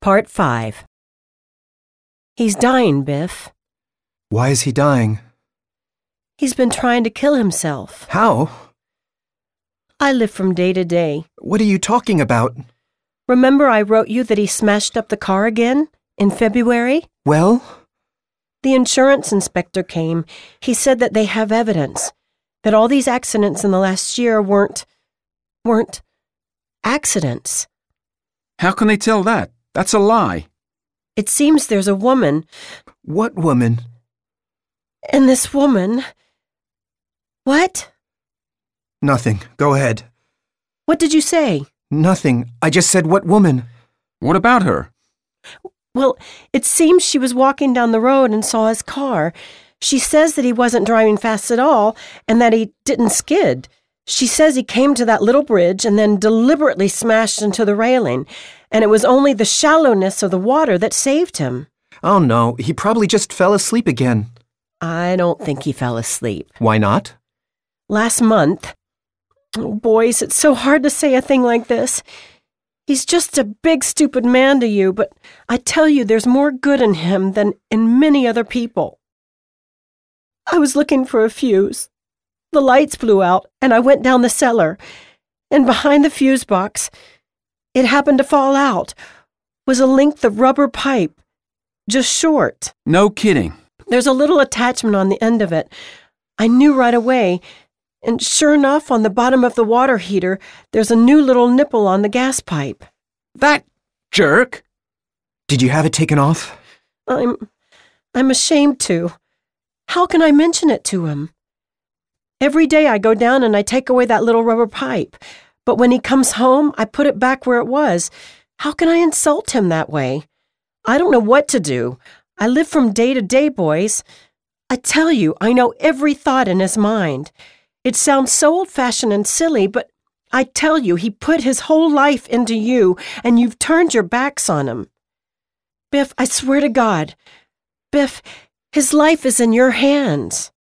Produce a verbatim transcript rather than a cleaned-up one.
Part five. He's dying, Biff. Why is he dying? He's been trying to kill himself. How? I live from day to day. What are you talking about? Remember I wrote you that he smashed up the car again in February? Well? The insurance inspector came. He said that they have evidence, that all these accidents in the last year weren't, weren't accidents. How can they tell that? That's a lie. It seems there's a woman. What woman? And this woman... What? Nothing. Go ahead. What did you say? Nothing. I just said what woman? What about her? Well, it seems she was walking down the road and saw his car. She says that he wasn't driving fast at all and that he didn't skid. She says he came to that little bridge and then deliberately smashed into the railing, and it was only the shallowness of the water that saved him. Oh no, he probably just fell asleep again. I don't think he fell asleep. Why not? Last month... Oh, boys, it's so hard to say a thing like this. He's just a big, stupid man to you, but I tell you there's more good in him than in many other people. I was looking for a fuse. The lights blew out, and I went down the cellar, and behind the fuse box, it happened to fall out, was a length of rubber pipe, just short. No kidding. There's a little attachment on the end of it. I knew right away, and sure enough, on the bottom of the water heater, there's a new little nipple on the gas pipe. That jerk! Did you have it taken off? I'm... I'm ashamed to. How can I mention it to him? Every day I go down and I take away that little rubber pipe, but when he comes home, I put it back where it was. How can I insult him that way? I don't know what to do. I live from day to day, boys. I tell you, I know every thought in his mind. It sounds so old-fashioned and silly, but I tell you, he put his whole life into you, and you've turned your backs on him. Biff, I swear to God, Biff, his life is in your hands.